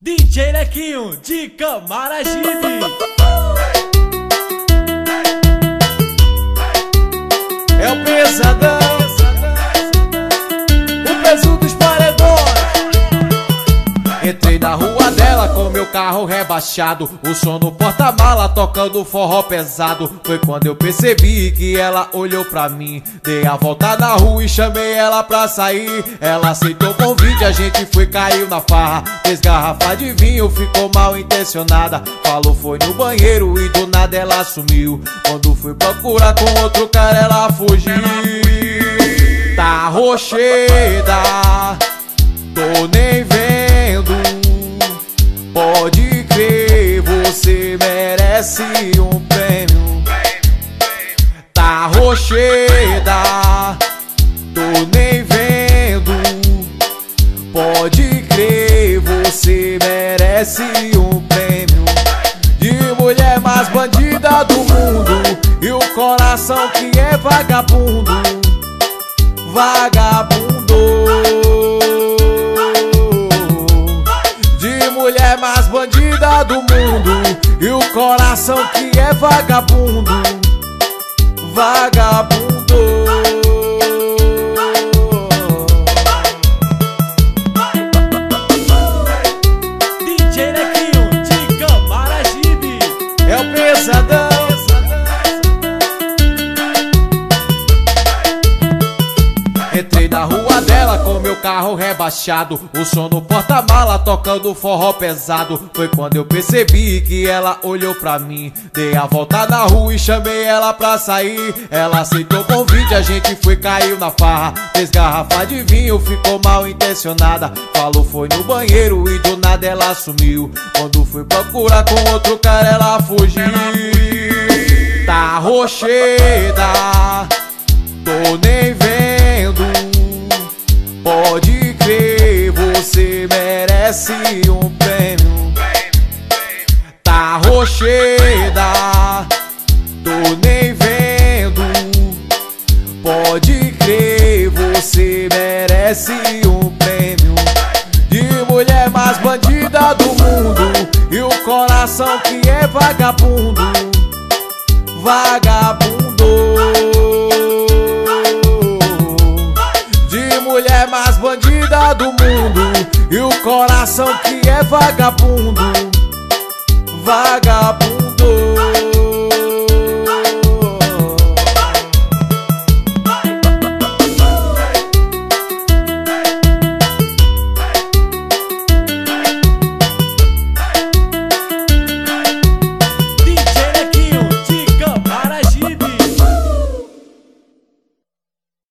DJ Nequinho de Camaragibe. É o pesadão, o peso dos paredões. Entrei na rua dela com meu carro rebaixado, o som no porta-mala tocando forró pesado. Foi quando eu percebi que ela olhou pra mim. Dei a volta na rua e chamei ela pra sair. Ela aceitou o convite, a gente foi, caiu na farra. Fez garrafa de vinho, ficou mal intencionada. Falou foi no banheiro e do nada ela sumiu. Quando fui procurar com outro cara ela fugiu. Tá rocheda, tô nem vendo. Pode crer, você merece um prêmio. Tá rocheda, tô nem vendo. Pode crer, você merece um prêmio. De mulher mais bandida do mundo e o coração que é vagabundo. Vagabundo. De mulher mais bandida do mundo e o coração que é vagabundo. Vagabundo. DJ Nequinho de Camaragibe. É o pesadão. Entrei na rua dela com meu carro rebaixado, o som no porta-mala tocando forró pesado. Foi quando eu percebi que ela olhou pra mim. Dei a volta na rua e chamei ela pra sair. Ela aceitou o convite, a gente foi, caiu na farra. Fez garrafa de vinho, ficou mal intencionada. Falou foi no banheiro e do nada ela sumiu. Quando fui procurar com outro cara ela fugiu. Tá rocheda, tô nem vendo. Pode crer, você merece um prêmio. Tá rocheda, tô nem vendo. Pode crer, você merece um prêmio. De mulher mais bandida do mundo e o coração que é vagabundo. Vagabundo. De mulher mais bandida do mundo e o coração que é vagabundo. Vagabundo.